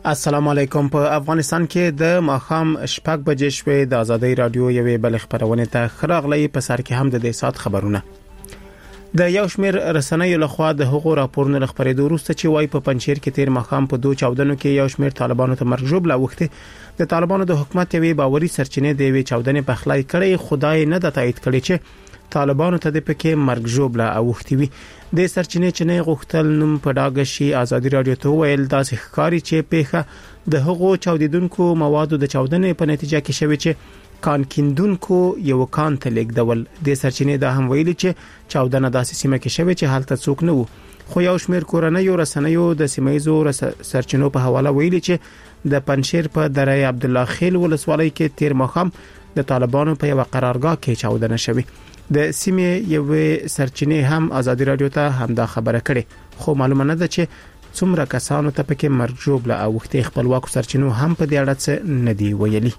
السلام علیکم. په افغانستان کې د ماخام شپږ بجې شوې د ازادۍ رادیو یوې بل خبرونه ته خراغلی په سر کې هم د دې سات خبرونه د یو شمېر رسنیو لخوا د حقوقو راپورونو لخبرېدو وروسته چې وای په پنځیر کې تیر ماخام په 2 چاودنو کې یو شمېر طالبانو ته مرګ ژوبله وخته د طالبانو د حکومت یوې باوري سرچینې د یوې چاودنې په خلای کړي خدای نه د تایید کړي چې طالبانو ته د پکې مرګ ژوبله اوختي وي. د سرچینې چې نه غوښتل نوم په ډاګه شي ازادي رادیو ته ویل داسې ښکاری چې پیخه د حقوقو چاودیدونکو موادو د چاودنې په نتیجه کې شوی چې کان کیندونکو یو کان ته لیکدول. د سرچینې د هم ویلي چې چاودنه داسې سیمه کې شوی چې حالت څوک نه وو خو یو شمېر کورنۍ رسنیو د سیمایزو سرچینو په حواله ویلي چې د پنشیر په دره عبد الله خیل ولسوالۍ کې تیر ماخام د طالبانو په یو قرارګاه کې چاودنه شوی. د سیمې یو سرچینې هم ازادي رادیو ته هم دا خبره کړې خو معلومه نه ده چې څومره کسانو ته پکې مرګ ژوبله اوختي. خپلواکو سرچینو هم په دې اړه څه نه دی ویلي.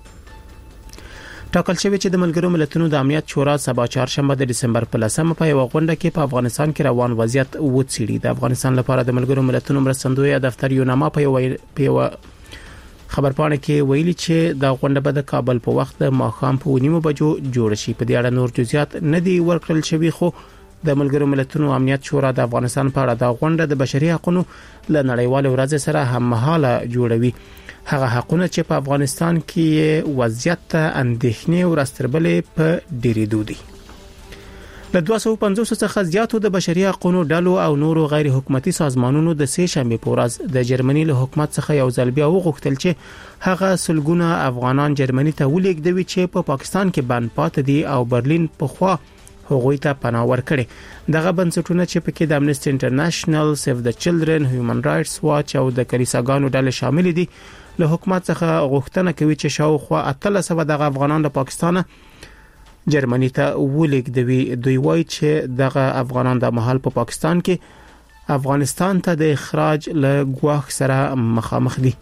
ټاکل شوی چې د ملګرو ملتونو د امنیت شورا سبا چهارشنبه د دسمبر په 10مه په یو غونډه کې په افغانستان کې روان وضعیت وڅېړي. د افغانستان لپاره د ملګرو ملتونو مرستندوی دفتر یو نامه په یو خبرپاڼه کې ویلي چې د غونډه به د کابل په وخت د ماخام په 9 بجو جوړ شي. په دې اړه نور جزئیات نه دی ورکړل شوی خو د ملګرو ملتونو امنیت شورا د افغانستان په اړه د غونډه د بشري حقوقو ل نړیوال ورځ سره هم مهاله جوړوي. هغه حقونه چې په افغانستان کې وضعیت ته اندېښنې ورستربلې په ډېرېدو دي. له 250 څخه زیاتو د بشري حقوقو ډلو او نورو غیر حکومتي سازمانونو د سه شنبه په ورځ د جرمني له حکومت څخه یو ځل بیا وغوښتل چې هغه سلګونه افغانان جرمني ته ولېږدوي چې په پاکستان کې بند پاتې دي او برلین په خوا هغوی ته پناه ورکړي. دغه بنسټونه چې پکې د امنيستي انټرنیشنل، سیف د چلډرن، هیومن رائټس واچ او د کلیساګانو ډلې شامل دي له حکومت څخه غوښتنه کوي چې شاوخوا 1300 دغه افغانان له پاکستان جرمني ته ولېږدوي. دوی وایي چې دغه افغانان د محل په پاکستان کې افغانستان ته د اخراج له ګواښ سره مخامخ دي.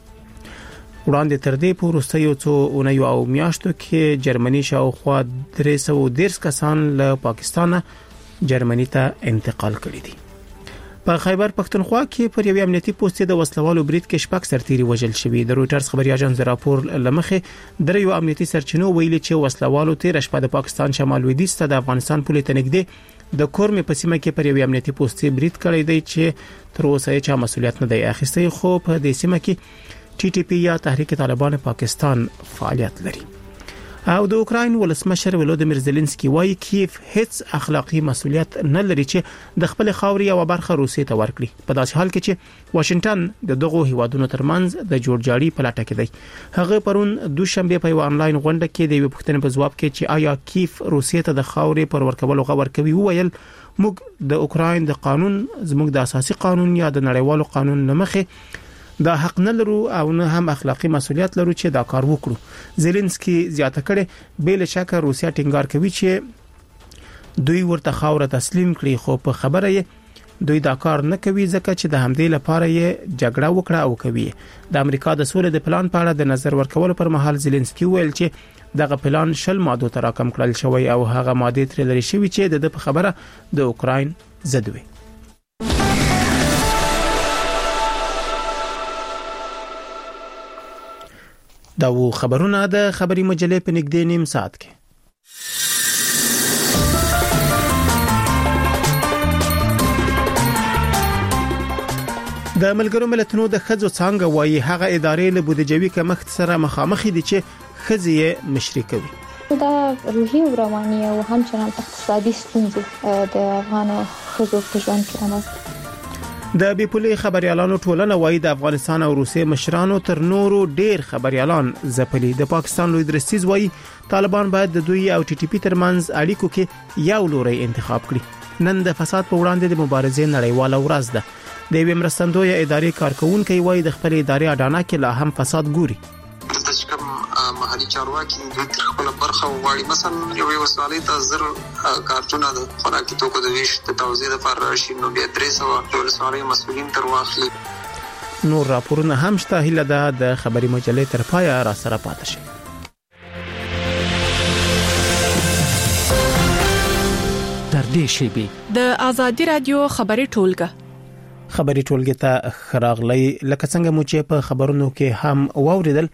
وړاندې تر دې پورې وروستیو څو اونیو او میاشتو کې جرمني شاوخوا 310 کسان له پاکستان جرمني ته انتقال کړي دي. په خیبر پښتونخوا کې پر یو امنیتي پوسټ د وسلوالو برید کې شپږ سرتیري وژل شوي. د رويټرز خبري اژانس راپور لمخې د یو امنیتي سرچینو ویلي چې وسلوالو تیر شپه د پاکستان شمال لویدیځ ته د افغانستان پولې ته نږدې د کورمې په سیمه کې پر یو امنیتي پوسټ برید کړی دی چې تر اوسه یې چا مسولیت نه دی اخیستی خو په دې سیمه کې ټي ټي پی یا تحریک طالبان پاکستان فعالیت لري. او د اوکراین ولسمشر ولودیمیر زيلنسکي وایي کیف هیڅ اخلاقی مسولیت نه لري چې د خپل خاوري او برخه روسي ته ورکړي په داسې حال کې چې واشنگټن د دغه هیوادونو ترمنځ د جوړجاړي په لټه کې دی. هغه پرون دوشنبه په یو انلاین غونډه کې د یو پوښتنې په جواب کې چې آیا کیف روسي ته د خاوري پر ورکولو خبر کوي وویل موږ د اوکراین د قانون زموږ د اساسي قانون یا د نړیوالو قانون لمخې دا حق نه لرو او نه هم اخلاقی مسولیت لرو چې دا کار وکړو. زيلنسکي زیاته کړي بل شک روسیا ټینګار کوي چې دوی ورته خاور تسلیم کړي خو په خبره یې دوی دا کار نه کوي ځکه چې د همدې لپاره یې جګړه وکړه او کوي. د امریکا د سولې د پلان په اړه د نظر ورکول پر مهال زيلنسکي ویل چې دغه پلان 10 مادو ته راکم کړل شوی او هغه ماده تر لري شوی چې د خبره د اوکراین ضد وي. دا و خبرونه د خبري مجلې په نږدې نیم ساعت کې. د ملګرو ملتونو د ښځو څنګه وایي هغه ادارې له بودیجوي کمښت سره مخامخ دي چې ښځې یې مشري کوي. دا روحي او رواني او همچنان اقتصادي ستونزې د افغان ښځو په ژوند کې رامنځته. د بیپولي خبريالانو ټولنه وایي د افغانستان او روسیې مشرانو تر نورو ډیر خبريالان ځپلي. د پاکستان لوی درستیز وایي طالبان باید د دوی او ټي ټي پی ترمنځ اړیکو کې یو لوري انتخاب کړي. نن د فساد په وړاندې د مبارزې نړیواله ورځ ده. د یوې مرستندوی ادارې کارکونکو وایي د خپل ادارې اډانه کې لا هم فساد ګوري. محلي چارواکي د خپل برخه وغواړي مثلا یو وسالې ته زر کارتونه د خوراکي توکو د ویش د توزیع لپاره راشي نو بیا 300 ولسوالۍ مسؤلین تر واخلي. نور راپورونه هم شته. هیله ده د خبري مجلې تر پایه را سره پاتې شي. تر دې شی د ازادي رادیو خبري ټولګه خبري ټولګي ته خراغلی لکه څنګه مو چې په خبرونو کې هم واوریدل.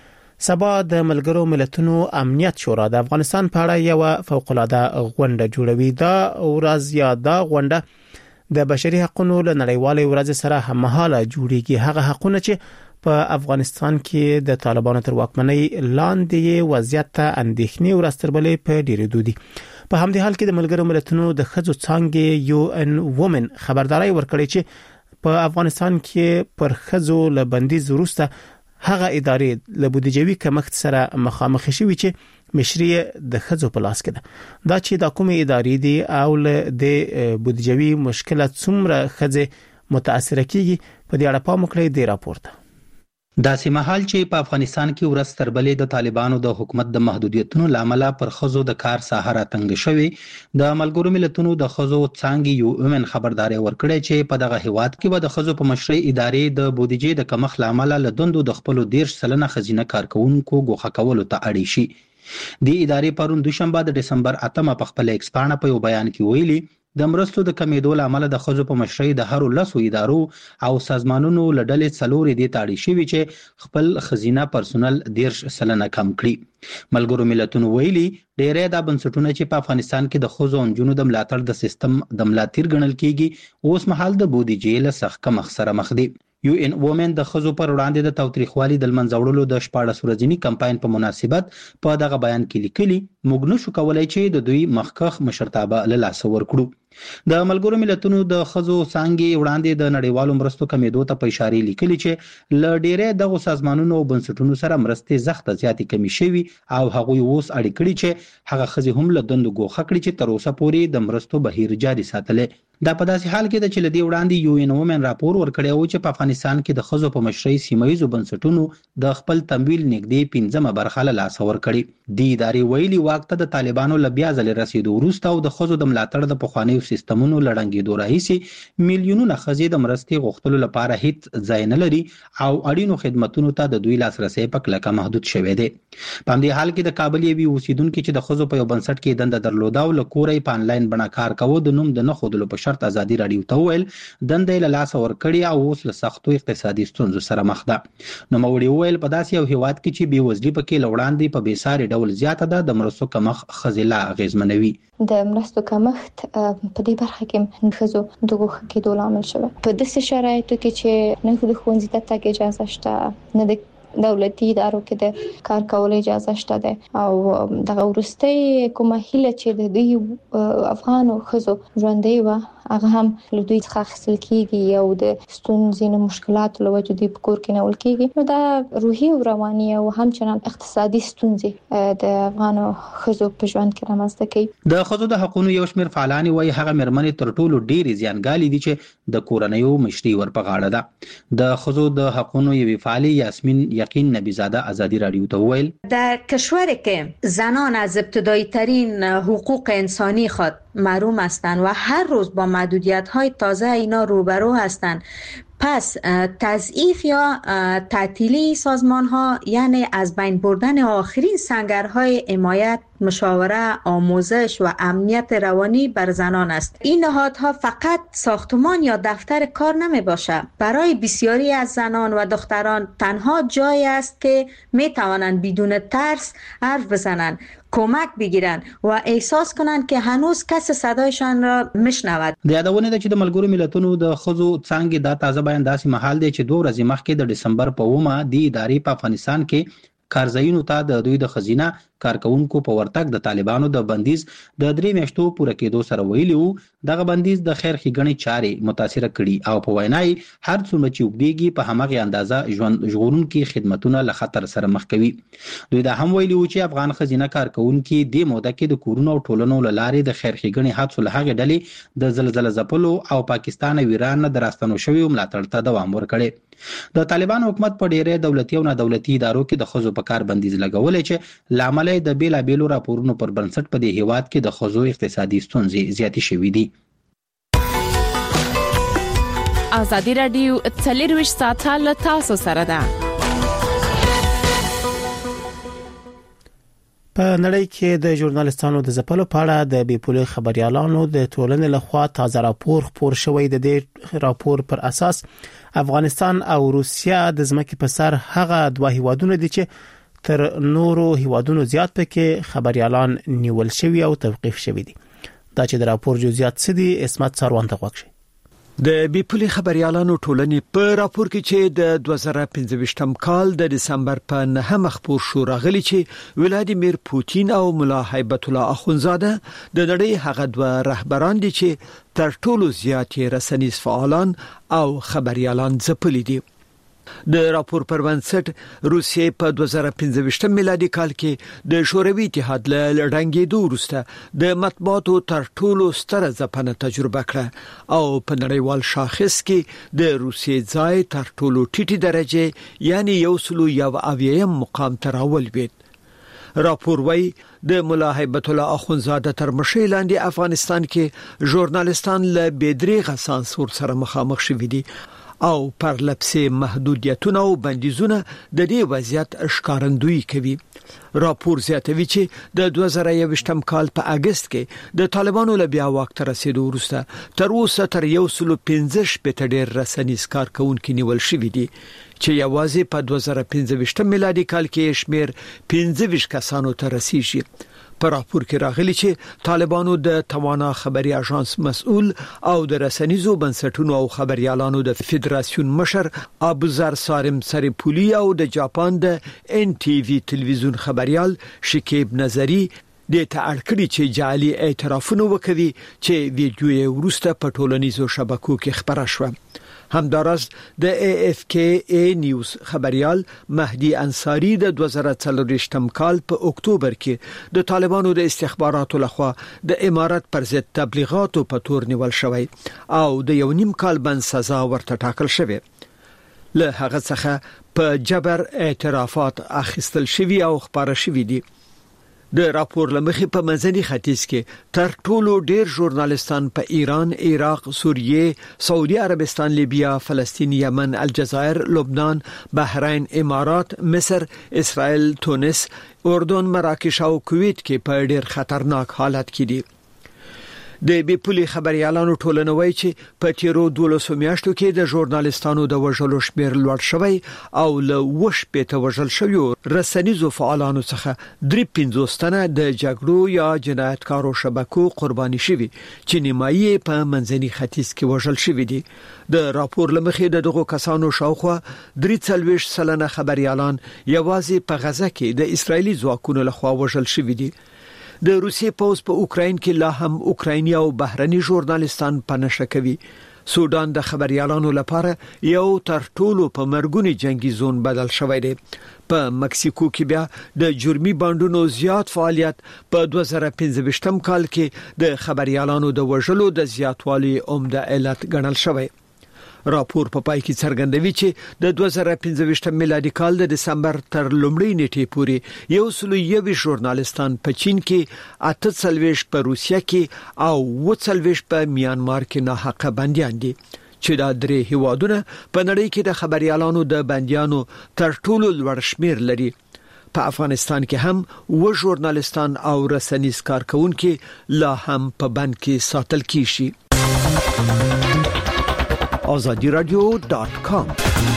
سبا د ملګرو ملتونو امنیت شورا د افغانستان په اړه یو فوق العاده غونډه جوړوي. دا ورځ یا دا غونډه د بشري حقوقو له نړیوالې ورځ سره هممهاله جوړیږي. هغه حقونه چې په افغانستان کې د طالبانو تر واکمنۍ لاندې وضعیت ته اندېښنې ورستربلې په ډېرېدو دي. په همدې حال کې د ملګرو ملتونو د ښځو څانګې UN Women خبرداري ورکړې چې په افغانستان کې پر ښځو له بندیز وروسته هغه ادارې له بودیجوي کمښت سره مخامخ شوي چې مشري د ښځو په لاس کې ده. دا چې د کومې ادارې دي او له د بودیجوي مشکلات څومره ښځې متاثر کیږي په دې اړه پام وکړئ د راپورته. دا سیمهال چې په افغانستان کې ورځ تر بلې د طالبانو د حکومت د محدودیتونو لامل پر ښځو د کار ساحه تنګ شوی، د ملګرو ملتونو د ښځو څانګې UN خبرداري ورکړې چې په دغه هیواد کې به د ښځو په مشرۍ ادارې د بودیجې د کمښت لامل له دندو د خپل 13% خزینه کارکونکو ګوښه کولو ته اړ شي. د ادارې پرون دوشنبه د دسمبر 8 په خپل ایکس پاڼه په یو بیان کې ویلي د مرستو د کمیدو لامل د ښځو په مشرۍ د هر 10 ادارو او سازمانونو لړلې څلورې د تاړي شوی چې خپل خزینه پرسونل 13% کم کړي. ملګرو ملتونو ویلي ډېرې د بنسټونو چې په افغانستان کې د ښځو او نجونو د ملاتړ د سیستم د ملاتړ ګڼل کیږي اوس مهال د بودیجې له سخت کمښت سره مخ دي. UN Women د ښځو پر وړاندې د تاوتریخوالي د منځوړلو د 14 ورځنی کمپاین په مناسبت په دغه بیان کې لیکلي موږ نشو کولای چې د دوی مخکخ مشرتابه له لاس ورکړو. د ملګرو ملتونو د ښځو څانګې وړاندې د نړیوالو مرستو کمیدو ته په اشاره لیکلي چې ل ډېرې دغه سازمانونو او بنسټونو سره مرستې زخت زیاتې کمی شوي او هغه اوس اړ کړي چې هغه ښځې هم له دندو ګوښه کړي چې تر اوسه پورې د مرستو بهیر جاري ساتلې. دا په داسې حال کې د چې لدی وړاندې UN Women راپور ورکړی و چې په افغانستان کې د ښځو په مشرۍ سیمایي بنسټونو د خپل تمویل نږدې 15 برخه له لاس ورکړي. د ادارې ویلي واک ته د طالبانو له بیا ځل رسیدو وروسته او د ښځو د ملاتړ د پخوانیو سیستمونو لړنګېدو راهیسې میلیونونه ښځې د مرستې غوښتلو لپاره هیڅ ځای نه لري او اړینو خدماتو ته د دوی لاسرسي په کلکه محدود شوی دی. په همدې حال کې د کابل یوې اوسیدونکو چې د ښځو په یو بنسټ کې دنده درلوده او له کورې په انلاین بڼه کار کاوه د نوم د نه خودلو په شرط ازادي راډیو ته ویل دنده له لاس ورکړي او اوس له سختو اقتصادي ستونزو سره مخ ده. نو موري ویل په داسې یو هیواد کې چې بېوزلي پکې لوړاندې په بیساري ډول زیاته ده د مرستو کمښت خزلا اغیزمنوي. د مرستو کمښت په دې برخه کې ښځو د ګوښه کېدو لامل شوی. په داسې شرایطو کې چې نه د ښوونځي ته تګ اجازه شته، نه د دولتي ادارو کې د کار کول اجازه شته ده او دغه ورستۍ کومه هیله چې د دوی افغان ښځو ژوندۍ و هغه هم له دوی څخه خپل کیږي او د ستونزې نه مشکلات له وجې دوی په کور کې نه ول کیږي. نو دا روحي او رواني او همچنان اقتصادي ستونزې د افغان ښځو په ژوند کې رامنځته کوي. د ښځو د حقوقو یو شمېر فعالان وایي هغه مېرمنې تر ټولو ډېرې زیانګالې دي چې د کورنیو مشري ورپه غاړه ده. د ښځو د حقوقو یوې فعالې یاسمین یقین نبیزاده آزادی رادیو ته ویل در کشوری که زنان از ابتدایی ترین حقوق انسانی خود محروم هستند و هر روز با محدودیت‌های تازه اینا روبرو هستند، پس تضعیف یا تعطیلی سازمان‌ها یعنی از بین بردن آخرین سنگرهای حمایت، مشاوره، آموزش و امنیت روانی بر زنان است. این نهادها فقط ساختمان یا دفتر کار نمی باشد. برای بسیاری از زنان و دختران تنها جایی است که می توانند بدون ترس حرف بزنند، کمک بگیرن و احساس کنن که هنوز کس صدایشان را میشنود. د یادونه ده چې د ملګرو ملتونو د ښځو څانګې دا تازه بیان داسې مهال دی چې 2 ورځې مخکې د دسمبر په 1 د ادارې په افغانستان کې کارځایونو ته د دوی د خزینه کارکونکو په ورتګ د طالبانو د بندیز د 3 میاشتو پوره کېدو سره ویلي وو دغه بندیز د خیر ښېګڼې چارې متاثر کړي او په وینای هر څومره چې وګړي په همغه اندازه ژوند ژغورونکي خدماتونه له خطر سره مخ کوي. دوی دا هم ویلي وو چې افغان خزینه کارکونکي د موده کې د کورونو او ټولنو لارې د خیر ښېګڼې حادثو له هغې ډلې د زلزلې ځپلو او پاکستان او ایران نه دراستنو شوی ملاتړ ته دوام ورکړي. د طالبان حکومت په ډېرې دولتي او نه دولتي ادارو کې د ښځو په کار بندیز لګولې چې لامل د بیلابېلو راپورونو پر بنسټ په دې هیواد کې د ښځو اقتصادي ستونزې زیاتې شوې دي. آزادی رادیو 24 ساعته له تاسو سره ده. په نړۍ کې د ژورنالستانو د ځپلو په اړه د بیپولي خبريالانو د ټولنې لخوا تازه راپور خپور شوی. د دې راپور پر اساس افغانستان او روسیا د ځمکې په سر هغه دوه هیوادونه دي چې تر نورو هیوادونو زیات پکې خبريالان نیول شوی او توقيف شوی دي. دا چې د راپور جزئیات څه دي اسمت سروان ته وکړي. د بیپولي خبريالانو ټولنې په راپور کې چې د 2015م کال د دسمبر په 9 مخبور شو راغلي چې ولادیمیر پوتین او مولا هیبت الله اخونزاده د نړۍ هغه دوه رهبران دي چې تر ټولو زیات رسنیز فعالان او خبريالان ځپلي دي. د راپور پر بنسټ روسیې په 2015 میلادي کال کې د شوروي اتحاد له لړنګېدو وروسته د مطبوعاتو تر ټولو ستره ځپنه تجربه کړه او په نړیوال شاخص کې د روسیې ځای تر ټولو ټیټه درجه یعنی 101 مقام ته راولوید. راپور وايي د مولا هیبت الله اخونزاده تر مشرۍ لاندې افغانستان کې ژورنالستان له بېدریغه سانسور سره مخامخ شوي دي او پر لپسې محدودیتونه او بندیزونه د دې وضعیت ښکارندویي کوي. راپور زیاتوي چې د 2021م کال په اگست کې د طالبانو له بیا واک ته رسیدو وروسته تر اوسه تر 115 پټ ډیر رسنیز کارکونکو نیول شوی دي چې یوازې په 2015 میلادي کال کې شمیر 15 کسانو ته رسیږي. په راپور کې راغلي چې طالبانو د توانا خبري اژانس مسؤل او د رسنیزو بنسټونو او خبريالانو د فدراسیون مشر ابوذر سارم سریپولی او د جاپان د NTV تلویزیون خبريال شکیب نظری د تاړکړي چې جعلي اعترافونه وکوي چې ویډیو وروسته په ټولنیزو شبکو کې خبره شوه. همدارس د AFK نیوز خبريال مهدي انصاری د 2024م کال په اکتوبر کې د طالبانو د استخباراتو لخوا د امارات پر ضد تبلیغاتو په تور نیول شوی او د 1.5 کال بند سزا ورته ټاکل شوی. له هغه څخه په جبر اعترافات اخیستل شوی او خبره شوی دي. د راپور لمخې په منځني ختیځ کې تر ټولو ډیر ژورنالستان په ایران، عراق، سوریه، سعودي عربستان، لیبیا، فلسطین، یمن، الجزائر، لبنان، بحرین، امارات، مصر، اسرائیل، تونس، اردن، مراکش او کویت کې په ډیر خطرناک حالت کې دي. د بیپولي خبريالانو ټولنه وایي چې په تیرو 12 میاشتو کې د ژورنالستانو د وژلو شمیر لوړ شوی او له وش په توجل شوی رسنیزو فعالانو څخه 350 تنه د جګړو یا جنایتکارو شبکو قرباني شوي چې نیمایي په منځني ختیځ کې وژل شوی دي. د راپور لمخې د دغو کسانو شاوخوا 43 سلنه خبريالان یوازې په غزه کې د اسرایلی ځواکونو لخوا وژل شوی دي. د روسیې پوز په اوکراین کې لا هم اوکرایني او بهرني ژورنالستان پنهشه کوي. سودان د خبريالانو لپاره یو تر ټولو په مرګونی جنگي زون بدل شوی دی. په مکسیکو کې بیا د جرمي باندونو زیات فعالیت په 2015م کال کې د خبريالانو د وژلو د زیاتوالي عمده علت ګڼل شوی. راپور په پای کې څرګندوي چې د 2015 میلادي کال د دسمبر تر لومړۍ نیټې پورې 101 ژورنالستان په چین کې 48 په روسیه کې او 40 په میانمار کې ناحقه بنديان دي چې دا درې هیوادونه په نړۍ کې د خبريالانو د بنديانو تر ټولو لوړ شمیر لري. په افغانستان کې هم و ژورنالستان او رسنیز کارکونکو لا هم په بند کې ساتل کیږي. azadiradio.com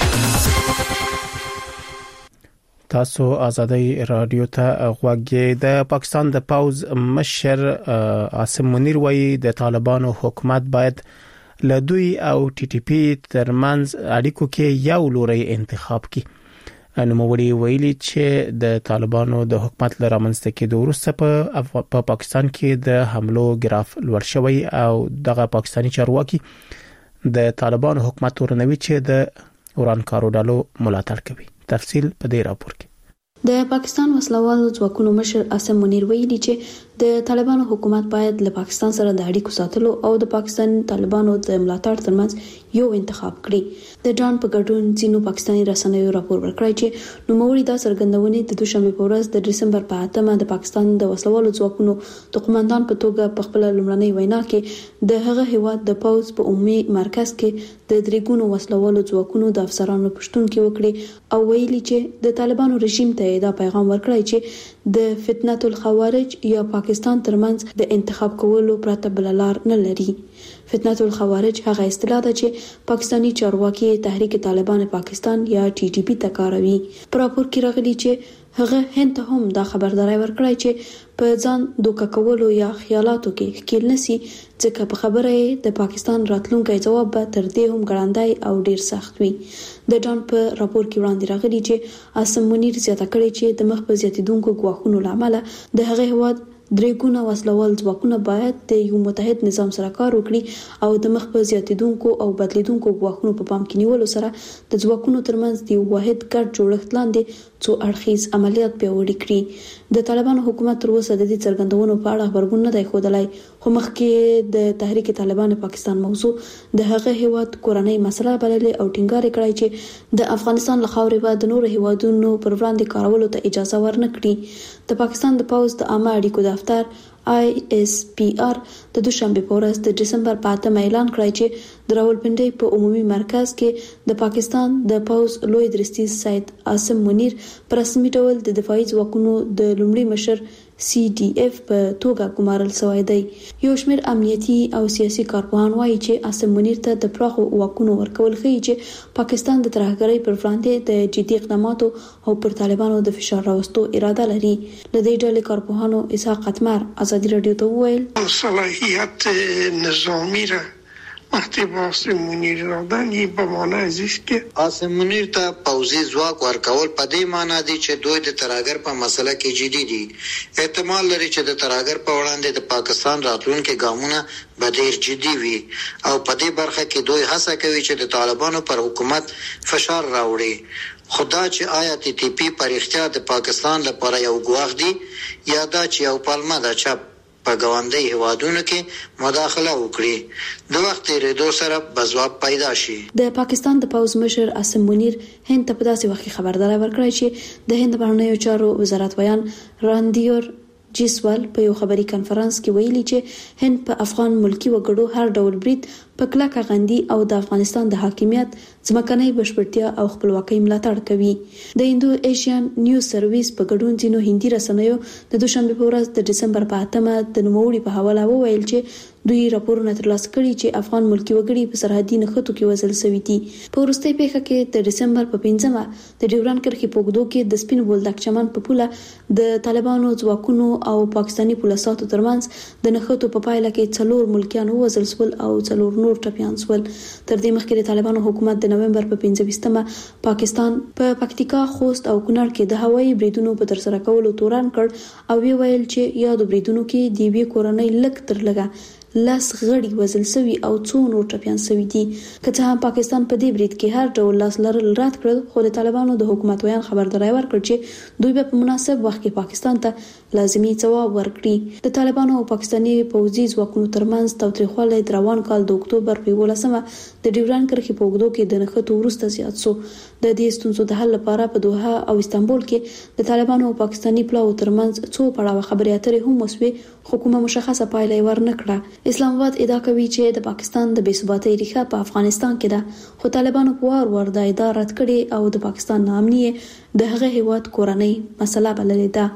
تاسو ازادي رادیو ته غوږی. د پاکستان د پوز مشر عاصم منیر وایي د طالبانو حکومت باید له دوی او TTP ترمنځ اړیکو کې یو لوري انتخاب کړي. نوموړي ویلي چې د طالبانو د حکومت لپاره منځته کېدو وروسته په پاکستان کې د حملو ګراف لوړ شوی او دغه پاکستاني چارواکي د طالبانو حکومت ورنوي چې د ورانکارو ډلو ملاتړ کوي. تفصیل په دې راپور کې. د پاکستان وسلوالو ځواکونو مشر عاصم منیر ویلي چې د طالبانو حکومت باید له پاکستان سره د اړیکو ساتلو او د پاکستان طالبانو د ملاتړ ترمنځ یو انتخاب کړي. د ډان په ګډون ځینو پاکستاني رسنیو راپور ورکړی چې نوموړي دا څرګندونې د دوشنبه په ورځ د دسمبر په 8مه د پاکستان د وسلوالو ځواکونو د قوماندان په توګه په خپل لومړنۍ وینا کې د هغه هیواد د پوز په عمومي مرکز کې د درېګونو وسلوالو ځواکونو د افسرانو پښتون کې وکړي او ویلي چې د طالبانو رژیم ته دا پیغام ورکړی چې د فتنه الخوارج یا پاکستان ترمنځ د انتخاب کولو پرته بل لار نه لري. فتنه الخوارج هغه اصطلاح ده چې پاکستانی چارواکي تحریک طالبان پاکستان یا TTP ته کاروي. پر راپور کې راغلي چې هغه هند ته هم دا خبرداري ورکړای چې په ځان دوکه کولو یا خیالاتو کې ښکیل نسی ځکه په خبره د پاکستان راتلونکي جواب به تر دې هم ګړندای او ډیر سخت وي. د ډان په راپور کې وړاندې راغلي چې عاصم منیر زیاته کړي چې د مخ په زیاتیدونکو ګواښونو لامل د هغه هواد درې ګونه وسلوال ځواکونه باید د یو متحد نظام سره کار وکړي او د مخ په زیاتیدونکو او بدلیدونکو ګواښونو په پام کې نیولو سره د ځواکونو ترمنځ د یو واحد ګډ جوړښت لاندې څو اړخیز عملیات پیاوړي کړي. د طالبانو حکومت تر اوسه د دې څرګندونو په اړه خبرګون نه دی ښودلی، خو مخکې د تحریک طالبان پاکستان موضوع د هغه هیواد کورنۍ مسله بللې او ټینګار کړی چې د افغانستان له خاورې به د نورو هیوادونو پر وړاندې کارولو ته اجازه ورنکړي. د پاکستان د پوځ د عامه اړیکو دفتر ISPR د دوشنبه په ورځ د دسمبر په 8 اعلان کړی چې د راولپنډي په عمومي مرکز کې د پاکستان د پوځ لوی درستیز سید عاصم منیر پر رسمي ډول د دفاعي ځواکونو د لومړي مشر CDF په توګه ګمارل شوی دی. یو شمېر امنیتي او سیاسي کارپوهان وایي چې عاصم منیر ته د پراخو واکونو ورکول ښیي چې پاکستان د ترهګرۍ پر وړاندې د جدي اقداماتو او پر طالبانو د فشار راوستو اراده لري. د دې ډلې کارپوهانو اسحاق قتمر ازادي رادیو ته وویل صلاحیت نظامی را مکتب عاصم منیر دادن به معنی ازیست که عاصم منیر ته پوځي ځواک ورکول په دې معنی دی چې دوی د ترهګر په مسله کې جدي دي. احتمال لري چې د ترهګر په وړاندې د پاکستان راتلونکي ګامونه به ډیر جدي وي او په دې برخه کې دوی هڅه کوي چې د طالبانو پر حکومت فشار راوړي. خدا چې آیا TTP پر اختیار د پاکستان لپاره یو ګواښ دی یا دا چې یو پلمه ده چې په ګاونډي هیوادونو کې مداخله وکړي. د وخت تیریدو سره بځواب پیدا شي. د پاکستان د پوځ مشر عاصم منیر هند ته په داسې وخت خبرداري ورکړه چې د هند بهرنیو چارو وزارت ویان راندیور جیسوال په یو خبري کانفرنس کې ویلي چې هند په افغان ملکی وګړو هر ډول برید په کلکه غندي او د افغانستان د حاکمیت ځمکنۍ بشپړتیا او خپلواکۍ ملاتړ کوي. د هندو ایشین نیوز سرویس په ګډون ځینو هندي رسنیو د دوشنبه په ورځ د دسمبر په 8 د نوموړي په حواله وویل چې دوی راپورونه ترلاسه کړي چې افغان ملکی وګړي په سرحدي نښتو کې وژل شوي دي. په وروستۍ پیښه کې د دسمبر په 5مه د ډیوران کرښې په اوږدو کې د سپین بولدک چمن په پوله د طالبانو ځواکونو او پاکستاني پولیسو ترمنځ د نښتو په پایله کې 4 ملکیان وژل شول او 4 نور ټپیان شول. تر دې مخکې د طالبانو حکومت د نومبر په 25مه پاکستان په پکتیکا، خوست او کونړ کې د هوایي بریدونو په ترسره کولو تورن کړ او ویل چې یادو بریدونو کې د وی کورنۍ لک تر لګه لاس غړي وزل سوي او څو نور ټپيان سوي دي. که څه هم پاکستان په دې برید کې هر ډول لاس لرل رد کړل، خو د طالبانو د حکومت ویان خبرداري ورکړ چې دوی به په مناسب وخت کې پاکستان ته لازمي ځواب ورکړي. د طالبانو او پاکستاني پوځي ځواکونو ترمنځ تاوتریخوالی د روان کال د اکتوبر په 11مه د ډیوران کرښې په اوږدو کې د نښتو وروسته زیات شو. د دې ستونزو د حل لپاره په دوحه او استانبول کې د طالبانو او پاکستاني پلاو ترمنځ څو پړاوه خبرې اترې هم وسوې، خو کومه مشخصه پایله ورنکړه. اسلام آباد ادعا کوي چې د پاکستان د بې ثباتۍ ریښه په افغانستان کې ده، خو طالبانو په وار د ادعا رد کړي او د پاکستان نامني د هغه هیواد کورنۍ مسله بللې ده.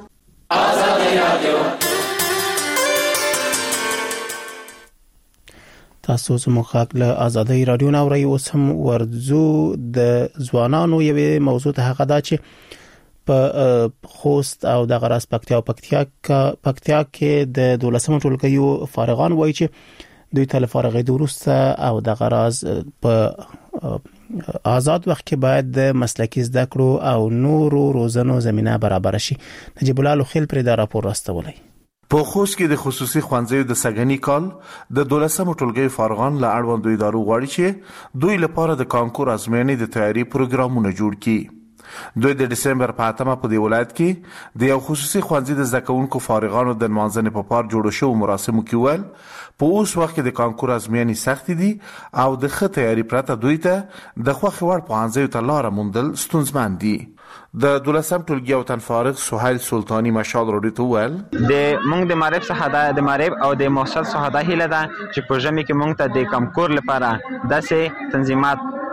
تاسو زموږ خاک له آزادۍ رادیو نه اورئ. اوس هم ورځو د ځوانانو یوې موضوع ته هغه دا چې په خوست او د غراس پکتیا کې د 12 ټولګیو فارغان وایي چې دوی ته فارغې وروسته او د غراس په آزاد وخت کې باید د مسلکي زده کړو او نورو روزنو زمينه برابر شي. نجیب الله لوخیل پر دا راپور راستولی. په خوست کې د خصوصي ښوونځیو د سګنی کال د 12 ټولګي فارغان له اړوندو ادارو غواړي چې دوی لپاره د کانکور ازموینې د تیاری پروګرامونه جوړ کړي. دوی د دسمبر په 8مه په دی ولایت کې د یو خصوصي ښوونځي د زده کوونکو فارغانو د نمانځنې په پار جوړ شو مراسمو کې ول په اوس وخت کې د کانکور ازموینې سخت دي او د ښه تیاری پرته دوی ته د خوښ وړ پوهنځیو ته لار موندل ستونزمن دي. د 12 ټولګي او تن فارغ سهیل سلطانی مشال روډي ول د مونږ د معرف څخه د معرف او د محصل څخه د هیله ده چې په ژمي کې مونږ ته د کانکور لپاره داسې تنظیمات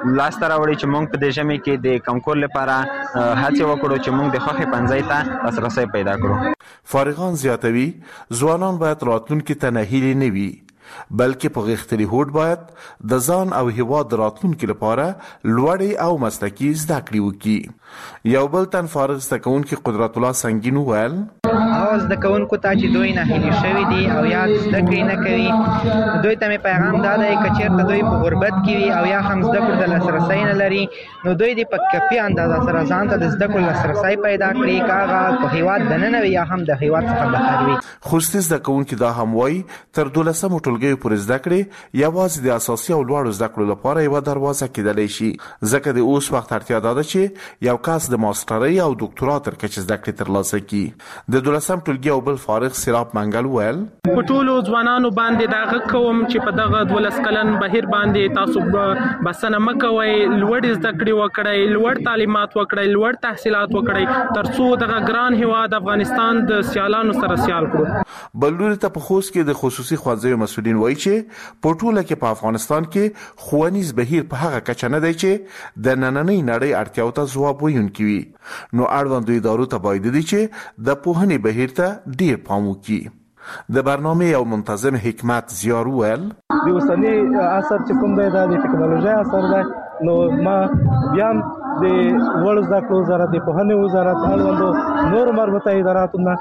لاس ته راوړي چې موږ په دې ژمي کې د کانکور لپاره هڅه وکړو چې موږ د خوښې پنځۍ ته لاسرسی پیدا کړو. فارغان زیاتوي ځوانان باید راتلونکي ته نهیلي نه وي بلکې په غښتلي هوډ باید د ځان او هیواد راتلونکي لپاره لوړې او مسلکي زده کړې وکړي. یو بل تن فارغ زده کوونکي قدرت الله سنگین وویل زده کوونکو ته چې دوی نهیلي شوي دي او یا زده کړې نه کوي، دوی ته مې پیغام دا دی که چېرته دوی په غربت کې وي او یا هم زده کړو ته لاسرسی نه لري نو دوی دې په کافي اندازه سره ځان ته د زده کړو لاسرسی پیدا کړي، که هغه په هیواد دننه وي یا هم د هیواد څخه بهر وي. خصوصي زده کوونکي دا هم وایي تر 12مو ټولګیو پورې زده کړې یوازې د اساسي او لوړو زده کړو لپاره یوه دروازه کېدلی شي، ځکه د اوس وخت اړتیا دا ده چې یو کس د ماسترۍ او ډاکټرا تر کچې زده کړې ترلاسه کړي. د 12م ټولګي او بل فارغ سیراب منګل ویل په ټولو ځوانانو باندې دا غږ کوم چې په دغه 12 کلن بهیر باندې تاسو بسنه مکوئ، لوړ زده کړې وکړئ، لوړ تعلیمات وکړئ، لوړ تحصیلات وکړئ ترڅو دغه ګران هیواد افغانستان د سیالانو سره سیال کړو. بل لوري ته په خوست کې د خصوصي ښوونځیو مسؤلین وایي چې په ټوله کې په افغانستان کې ښوونیز بهیر په هغه کچه نه دی چې د نننۍ نړۍ اړتیاو ته ځواب ویونکی وي، نو اړوندو ادارو ته باید دي چې د پوهنې بهیر ته ډیر پام وکړي. د برنامه یو منتظم حکمت زیار ویل د اوسنی عصر چې کوم دی دا د ټکنالوژي عصر دی، نو ما بیا د وړ زده کړو وزارت د پوهنې وزارت اړوندو نور مربوطه اداراتو نه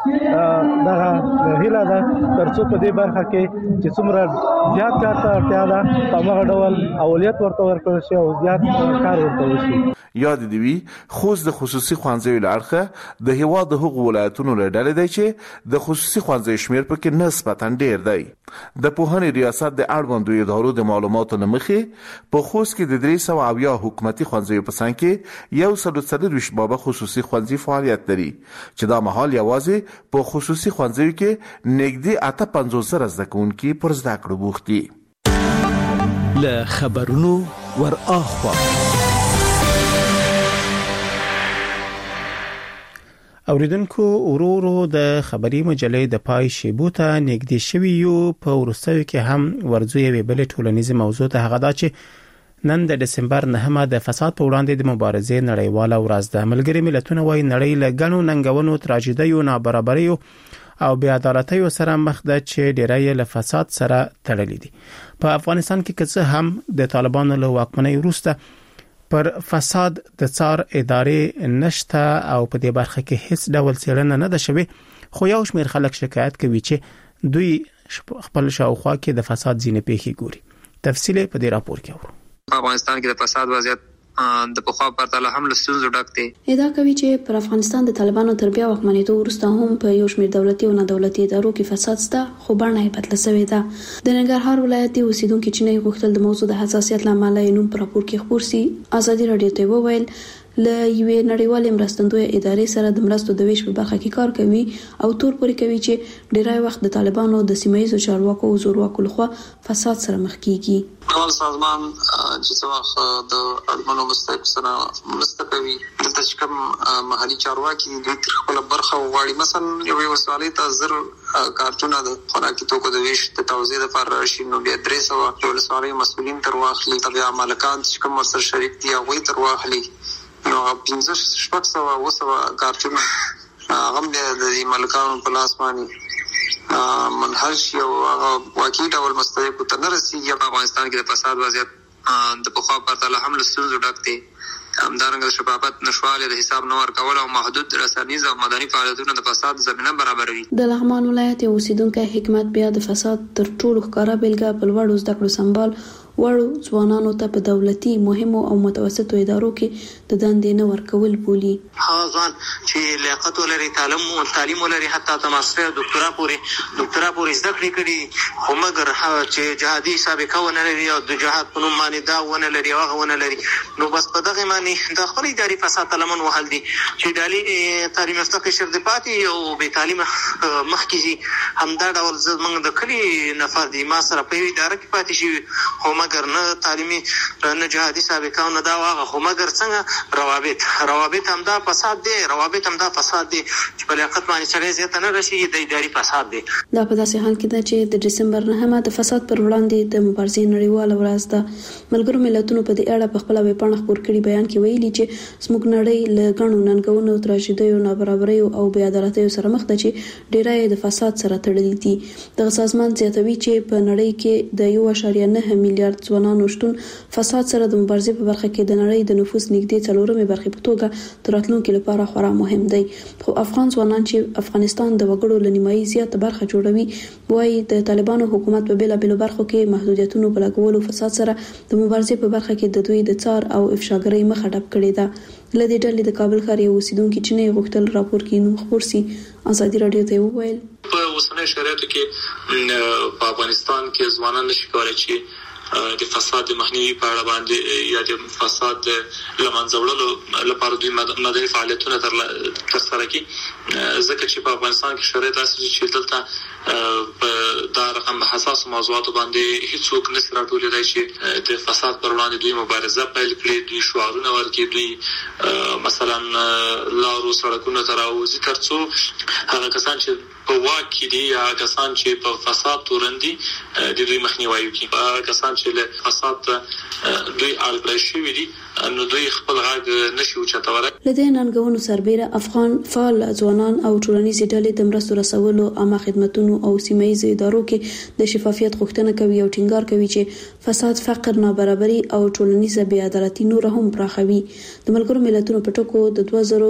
دغه هیله ده ترڅو په دې برخه کې چې څومره زیات کار ته اړتیا ده په همغه ډول اولویت ورته ورکړل شي او زیات کار ورته وشي. یاد دی وی خوست د خصوصي ښوونځیو له اړخه د هیواد د هغو ولایتونو له ډلې دی چې د خصوصي ښوونځیو شمېر پکې نسبتا ډیر دی. د پوهنې ریاست د اړوندو ادارو د معلوماتو له مخې په خوست کې د 370 حکومتي ښوونځیو په څنګ کې 140 بابا خصوصي ښوونځي فعالیت لري چې دا مهال یوازې په خصوصي ښوونځیو کې نږدې 58,000 زده کوونکي پر زده کړو بوخت دي. له خبرونو ور اخوا اوریدونکو ورورو د خبري مجلې د پای شیبو ته نږدې شوی یو په ورستیو کې هم ورزوی وی بل ټولنیزه موضوع ته هغه دا چې نن د دسمبر 9 د فساد په وړاندې د مبارزې نړیواله ورځ ده. ملګری ملتونه وايي نړۍ له ګڼو ننګونو، تراژیدیو، نابرابریو او بې عدالتیو سره مخ ده چې ډیری له فساد سره تړلې دي. په افغانستان کې که هم د طالبانو له واکمنۍ وروسته پر فساد د څار ادارې نشته او په دې برخه کې هیڅ ډول څېړنه نه ده شوې، خو یو شمېر خلک شکایت کوي چې دوی خپل شاوخوا کې د فساد ځینې پیښې ګوري. تفصیل په دې راپور کې اورو. په افغانستان کې د فساد وضعیت د پخوا پرتله هم له ستونزو ډک دی. ادعا کوي چې پر افغانستان د طالبانو تر بیا واکمنېدو وروسته هم په یو شمېر دولتي او نه دولتي ادارو کې فساد شته، خو بڼه یې بدله شوې ده. د ننګرهار ولایت اوسیدونکو چې نه غوښتل د موضوع د حساسیت لامل یې نوم پر راپور کې خبر سي. ازادي رادیو ته وویل له یوې نړیوالې مرستندوی ادارې سره د مرستو د ویش په برخه کې کار کوي او تور پورې کوي چې ډیری وخت د طالبانو د سیمایي چارواکو او زورواکو لخوا فساد سره مخ کیږي. ټول سازمان چې څو وخت د اړمنو مستحق سره مرسته کوي، دلته چې کوم محلي چارواکي دوی تر خپل برخه وغواړي، مثلا یو ولسوالۍ ته 1000 کارتونه د خوراکي توکو د ویش د توزیع لپاره راشي، نو بیا 300 ولسوالۍ مسؤلین تر واخلي، بیا مالکان چې کوم ورسره شریک دي هغوی تر واخلي، نو 1500 کارتونه هغه د دې مالکانو په لاس باندې منحل شي او هغه واقعي ډول مستحقو ته نه رسېږي. په افغانستان کې د فساد وضعیت د پخوا پرتله هم له ستونزو ډک دی. همدارنګه د شفافیت نشوالی، د حساب نه ورکول او محدود رسنیز او مدني فعالیتونه د فساد زمینه برابروي. د لغمان ولایت اوسیدونکو حکمت بیا د فساد تر ټولو ښکاره بیلګه په لوړو زده کړو سمبال وړو ځوانانو ته په دولتي مهمو او متوسطو ادارو کې د دندې نه ورکول بولي. هغه ځوان چې لیاقت ولري، تعلیم ولري، حتی د ماستر ډاکټرا پورې زده کړې کړي، خو مګر چې جهادي سابقه ونه لري او د جهاد په نوم باندې دا ونه لري هغه ونه لري، نو بس په دغه باندې د خپل اداري فساد ته لمن وهل دي چې ډالي تعلیم یافته قشر د پاتې او بې تعلیمه مخکې همدا ډول زمونږ د کلي نفر دي ما سره په یوه اداره کې پاتې شي، خو مګر نه تعلیمي نه جهادي سابقه نه دا واغه خو مګر څنګه روابط هم دا فساد دی چې په لیاقت باندې چلې زیاته نه راشي د اداري فساد دی. دا په داسې حال کې ده چې د دسمبر 9 د فساد پر وړاندې د مبارزې نړیواله ورځ ده. ملګرو ملتونو په دې اړه په خپل ویبپاڼه خپور کړي بیان کې ویلي چې زموږ نړۍ له غنو ننګونو تراژیدیو نابرابریو او بې عدالتیو سره مخ ده چې ډیری د فساد سره تړلي دي. دغه سازمان زیاتوي چې په نړۍ کې د 1.9 میلیارډ ځوانانو شتون فساد سره د مبارزې په برخه کې د نړۍ د نفوس نږدې 4مې برخې په توګه د راتلونکو لپاره خورا مهم دی. خو افغان ځوانان چې افغانستان د وګړو لنیمایي زیاته برخه جوړوي وایي د طالبانو حکومت په بیلابېلو برخو کې محدودیتونو په لګولو فساد سره د مبارزې په برخه کې د دوی د څار او افشاګرۍ مخه ډب کړې ده. لدې ډلې د کابل ښار یو اوسیدونکو چې نه غوښتل راپور کې نوم خپور سي ازادي رادیو ته وویل په اوسنۍ شرایطو کې په افغانستان کې ځوانان نشي کولای چې د فساد مخنیوي په اړه باندې یا د فساد لمنځه وړلو لپاره دوی مدني فعالیتونه ترسره کړي ځکه چې په افغانستان کې شرایط داسې چې دلته دا رقم حساس موضوعاتو باندې هیڅوک نشي راټولېدای چې د فساد پر وړاندې دوی مبارزه پیل کړي، دوی شعارونه ورکړي، دوی مثلا لارو سړکونو ته راوځي ترڅو هغه کسان چې په واک کې دي یا کسان چې په فساد تورندي د دوی مخنیوي کوي، کسان چې له فساد دوی اړ شوي دي نو دوی خپل غږ نشي اوچتولی. لدې ننګونو سربېره افغان فعال ځوانان او ټولنیزې ډلې د مرستو رسولو عامه خدماتو او سیمه‌ییزو ادارو کې د شفافیت غوښتنه کوي او ټینګار کوي چې فساد، فقر، نابرابري او ټولنیزه بې عدالتي نور هم پراخوي. د ملګرو ملتونو په ټکو د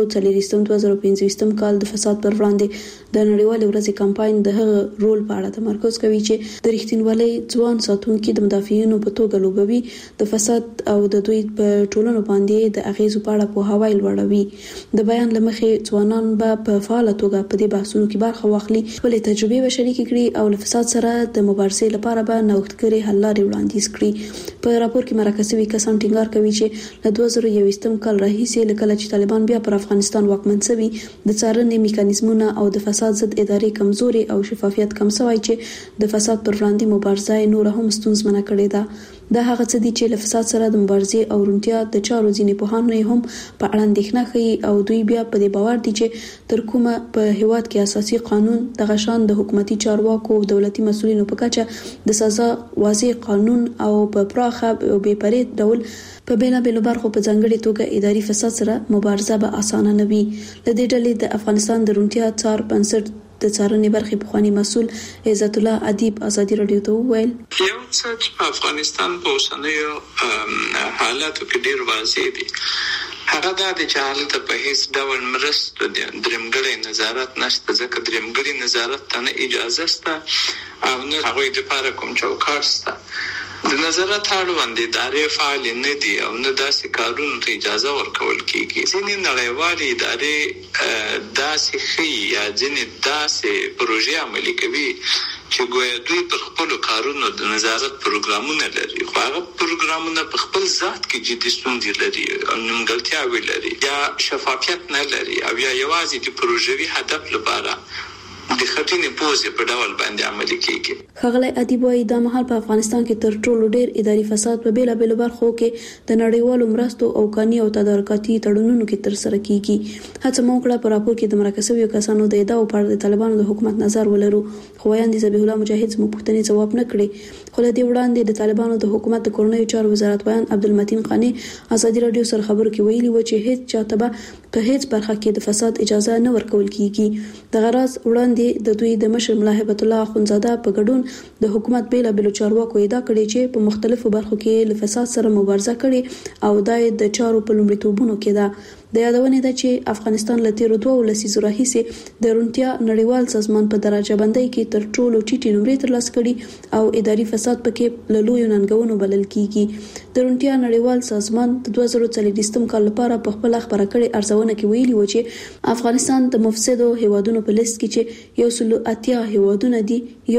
2024-2025 کال د فساد پر وړاندې د نړیوالې ورځې کمپاین د هغه رول په اړه تمرکز کوي چې د رښتینولۍ ځوان ساتونکي د مدافعینو په توګه لوبوي، د فساد او د دوی په ټولنو باندې د اغیزو په اړه پوهاوی لوړوي. د بیان لمخې ځوانان به په فعاله توګه په دې بحثونو کې برخه واخلي، خپل تجربې به شریکې کړي او له فساد سره د مبارزې لپاره به نوښتګرې حل لارې وړاندیز کړي. په راپور کې مرکه شوي کسان ټینګار کوي چې له 2021 کال راهیسې لکه چې طالبان بیا پر افغانستان واکمن شوي د څارنې میکانیزمونه او د فساد ضد ادارې کمزوري او شفافیت کم شوی چې د فساد پر وړاندې مبارزه نور هم ستونزمنه کړې ده. دا هغه څه دي چې له فساد سره د مبارزې او روڼتیا د چارو ځینې پوهانو هم په اړه اندېښنه ښيي او دوی بیا په دې باور دي چې تر کومه په هیواد کې اساسي قانون د غشان د حکومتي چارواکو او دولتي مسؤلینو په کچه د سزا واضح قانون او په پراخه او بې پرې ډول په بیلابېلو برخو په ځانګړې توګه اداري فساد سره مبارزه به اسانه نه وي. لدې ډلې د افغانستان د روڼتیا څار بنسټ د څارنې برخې پخوانی مسؤل عزت الله ادیب ازادي رادیو ته وویل یو څه چې په افغانستان په اوسنیو حالاتو کې ډیر واضح دي هغه دا چې حالت په هیڅ ډول مرستو درېمګړی نظارت نشته، ځکه درېمګړی نظارت ته نه اجازه شته او نه هغوی دپاره کوم چوکاټ شته. د نظارت اړوند ادارې فعال نه دي او نه داسې کارونو ته اجازه ورکول کیږي. ځینې نړیوالې ادارې داسې ښیي یا ځینې داسې پروژې عملي کوي چې ګویا دوی پر خپلو کارونو د نظارت پروګرامونه لري، خو هغه پروګرامونه په خپل ذات کې جدي ستونزې لري او نیمګړتیاوې لري یا شفافیت نه لري او یا یوازې د پروژوي هدف لپاره د خټینې پوزې په ډول باندې عملي کیږي. ښاغلی ادیب وايي دا مهال په افغانستان کې تر ټولو ډیر اداري فساد په بیلابېلو برخو کې د نړیوالو مرستو او قانوني او تدارکاتي تړونونو کې ترسره کیږي. هڅه مو وکړه په راپور کې د مرکه شویو کسانو د ادعاو په اړه د طالبانو د حکومت نظر ولرو، خو ویاندې ذبیح الله مجاهد زموږ پوښتنې ځواب نه کړې. خو له دې وړاندې د طالبانو د حکومت د کورنیو چارو وزارت ویان عبدالمتین قانی ازادي رادیو سره خبرو کې ویلي و چې هیڅ چاته به په هیڅ برخه کې د فساد اجازه نه ورکول کیږي. د غرض وړاندې د دوی د مشر ملا هیبت الله اخونزاده په ګډون د حکومت بیلابېلو چارواکو ادعا کړې چې په مختلفو برخو کې له فساد سره مبارزه کړې او د چارو په لومړیتوبونو کې ده. د یادونه ده چې افغانستان له تیرو 2 لسیزو راهیسې د روڼتیا نړیوال سازمان په درجه بندۍ کې تر ټولو ټیټې نمرې ترلاسه کړي او اداري فساد پکې له لویو ننګونو بلل کیږي. د روڼتیا نړیوال سازمان د 2024 کال لپاره په خپل خبره کړې ارزونه کې ویلي و چې افغانستان د مفسدو هیوادونو په لیست کې چې 180 هیوادونه دي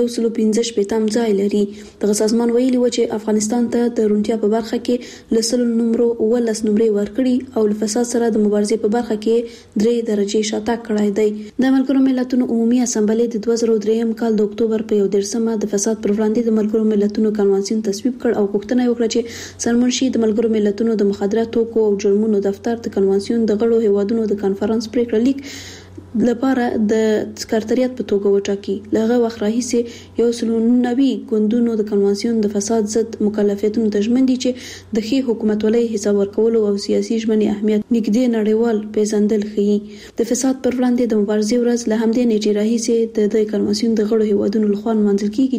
115 ځای لري. دغه سازمان ویلي و چې افغانستان ته د روڼتیا په برخه کې له 100 نمرو 19 نمرې ورکړي او له فساد سره د د مبارزې په برخه کې 3 درجه شاتګ کړای دی. د ملګرو ملتونو عمومي اسامبلې د 2003 کال د اکتوبر په 1 د فساد پر وړاندې د ملګرو ملتونو کنوانسیون تصویب کړ او غوښتنه وکړه چې سرمنشي د ملګرو ملتونو د مخدره توکو او جرمونو دفتر د کنوانسیون د غړو هیوادونو د کانفرنس پریکړه لیک لپاره د سکرټریات په توګه وټاکي. لغه وخت راهیسې 190 ګوندونو د کنوانسیون د فساد ضد مکلفیتونو ته ژمن دي چې د ښې حکومتولۍ حساب ورکولو او سیاسي ژمنې اهمیت نږدې نړیوال پیژندل ښيي. د فساد پر وړاندې د مبارزې ورځ له همدې نیټې راهیسې د کنوانسیون د غړو هیوادونو لخوا نمانځل کیږي